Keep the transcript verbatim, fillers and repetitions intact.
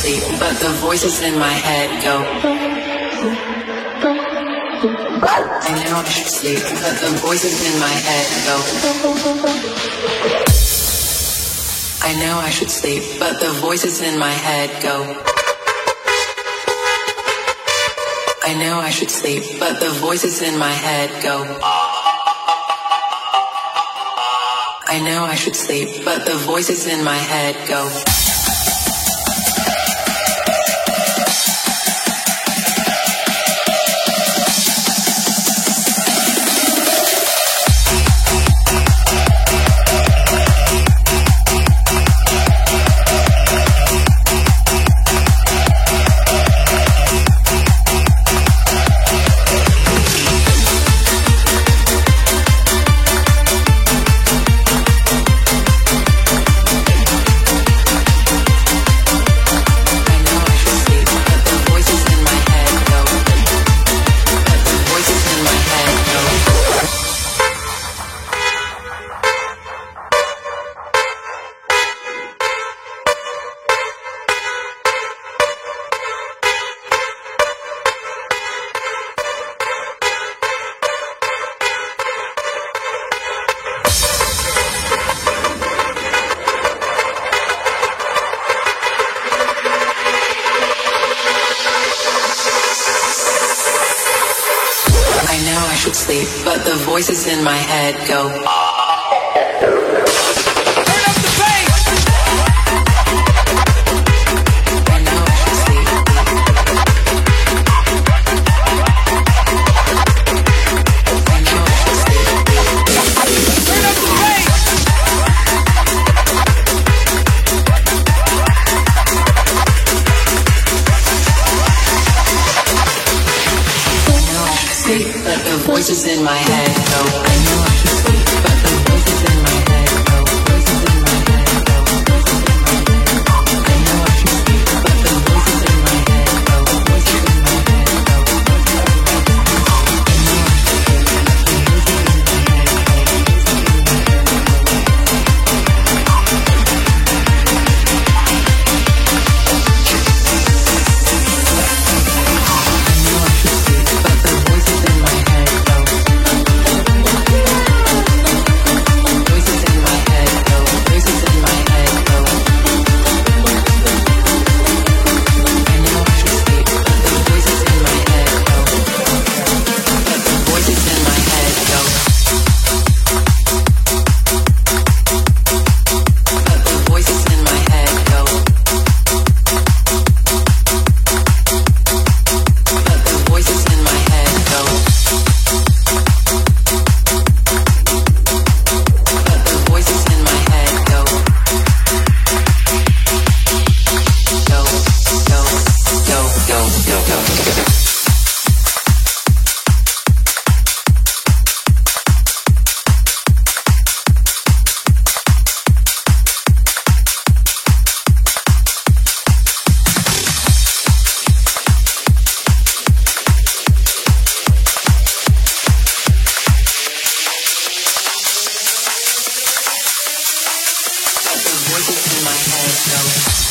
sleep, but the voices in my head go. I know I should sleep, but the voices in my head go. I know I should sleep, but the voices in my head go. I know I should sleep, but the voices in my head go. I know I should sleep, but the voices in my head go. Sleep, but the voices in my head go. But the voices in my head go. I know I should sleep, but the voices in my head go. Voices in my head go. Voices in my head go. I know I should sleep, but the voices in my head go. Voices in my head go. Voices in my head go. I know I should sleep, but the voices in my head go. Voices in my head go.